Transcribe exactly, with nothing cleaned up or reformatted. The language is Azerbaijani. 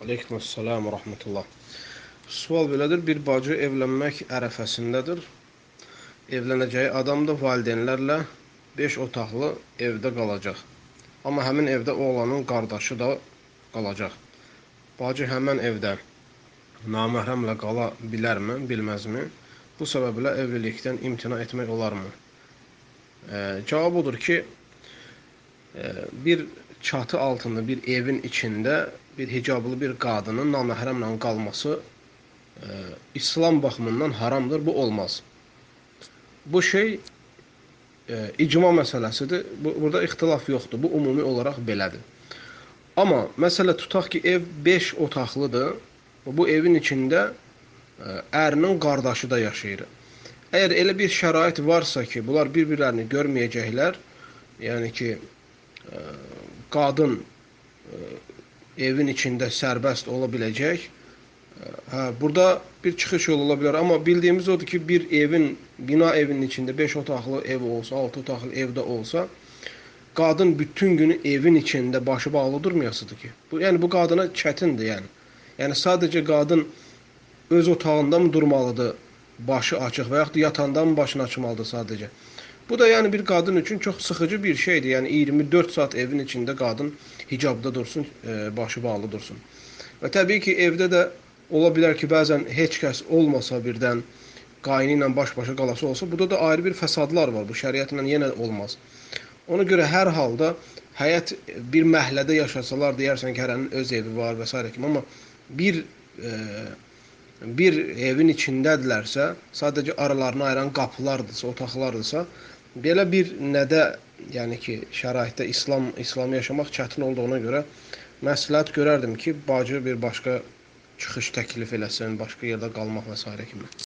Aleykümselam və rahmetullah. Sual belədir, bir bacı evlənmək ərəfəsindədir. Evlənəcəyi adam da valideynlərlə beş otaqlı evdə qalacaq. Amma həmin evdə oğlanın qardaşı da qalacaq. Bacı həmən evdə naməhrəmlə qala bilərmi, bilməzmi? Bu səbəblə evlilikdən imtina etmək olarmı? E, cavab odur ki, e, bir çatı altında bir evin içində bir hicablı bir qadının naməhrəmlə qalması e, İslam baxımından haramdır, bu olmaz. Bu şey e, icma məsələsidir. Bu, burada ixtilaf yoxdur. Bu ümumi olaraq belədir. Amma məsələ tutaq ki, ev beş otaqlıdır. Bu evin içində e, ərinin qardaşı da yaşayır. Əgər elə bir şərait varsa ki, bunlar bir-birlərini görməyəcəklər, yəni ki, e, qadın e, evin içində sərbəst ola biləcək. Hə, burada bir çıxış yolu ola bilər. Amma bildiyimiz odur ki, bir evin, bina evinin içində beş otaqlı ev olsa, altı otaqlı evdə olsa, qadın bütün günü evin içində başı bağlı durmayasıdır ki. Bu, yəni bu qadına çətindir, yəni. Yəni sadəcə qadın öz otağında mı durmalıdır, başı açıq və yaxud da yatanda mı başını açmalıdır sadəcə. Bu da yəni bir qadın üçün çox sıxıcı bir şeydir. Yəni iyirmi dörd saat evin içində qadın hicabda dursun, e, başı bağlı dursun. Və təbii ki, evdə də ola bilər ki, bəzən heç kəs olmasa birdən qayını ilə baş-başa qalası olsa, burada da ayrı bir fəsadlar var. Bu şəriətlə yenə olmaz. Ona görə hər halda həyat bir məhəllədə yaşasalar, deyərsən ki, hərənin öz evi var və s. kimi, amma bir e, bir evin içindədirlərsə, sadəcə aralarını ayıran qapılardırsa, otaqlardırsa, belə bir nədə, yəni ki, şəraitdə İslam İslamı yaşamaq çətin olduğuna görə məsləhət görərdim ki, bacı bir başqa çıxış təklif eləsin, başqa yerdə qalmaq və s. kimi.